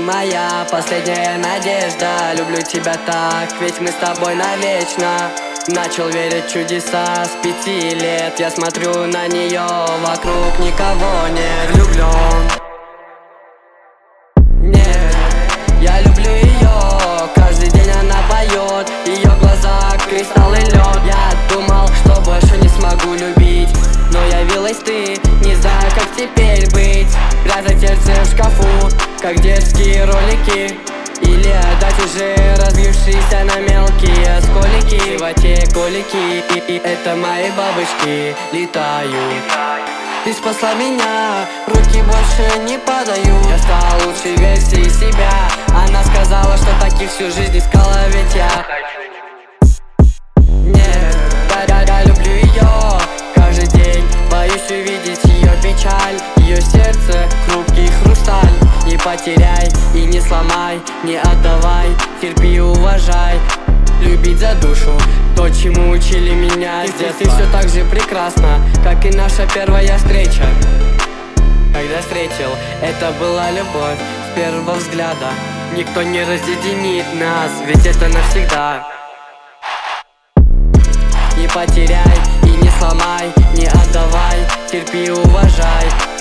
моя последняя надежда. Люблю тебя так, ведь мы с тобой навечно. Начал верить в чудеса с 5 лет. Я смотрю на нее, вокруг никого нет. Влюблен. Нет, я люблю ее. Каждый день она поет. Ее глаза кристалл и лед. Я думал, что больше не смогу любить, но явилась ты. Не знаю, как теперь быть. Прятать сердце в шкафу, как детские ролики, или отдать уже разбившиеся на мелкие осколики. В животе колики, и это мои бабочки летают. Ты спасла меня, руки больше не подаю. Я стал лучшей версией себя. Она сказала, что таких всю жизнь искала, ведь я нет, я люблю ее. Каждый день боюсь увидеть ее печаль. Ее сердце хрупкий хрусталь. Не потеряй и не сломай, не отдавай, терпи и уважай. Любить за душу, то, чему учили меня с детства. Ты все так же прекрасна, как и наша первая встреча. Когда встретил, это была любовь с первого взгляда. Никто не разъединит нас, ведь это навсегда. Не потеряй и не сломай, не отдавай, терпи и уважай.